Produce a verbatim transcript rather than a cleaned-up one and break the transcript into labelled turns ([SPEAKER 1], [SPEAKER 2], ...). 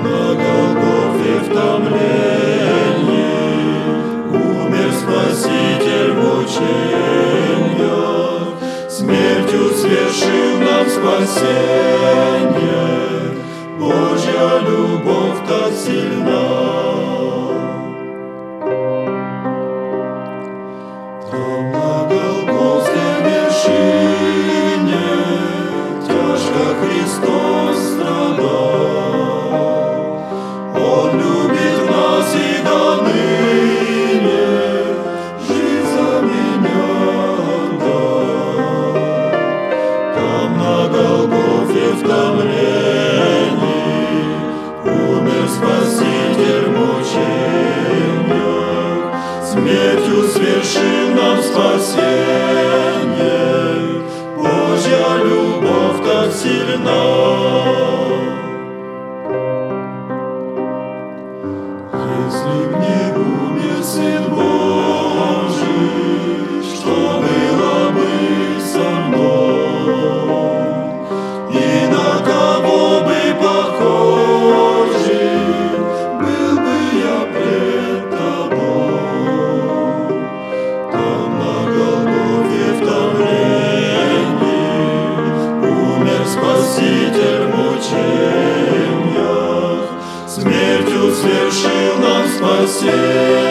[SPEAKER 1] на Голгофе в томлении умер Спаситель в мучениях, смертью свершил нам спасение. Божья любовь так сильна. Там на Голгофской вершине тяжко Христос страдал. Он любит нас и доныне жизнь за меня отдал. Там на Голгофе в томлении умер Спаситель в мучениях, смертью свершил нам спасение. Божья любовь так сильна. Если б не умер Сын Божий, что было бы со мной? И на кого бы похожий был бы я пред тобой? Там на Голгофе в томлении умер Спаситель в мучениях, смертью свершил нам спасение.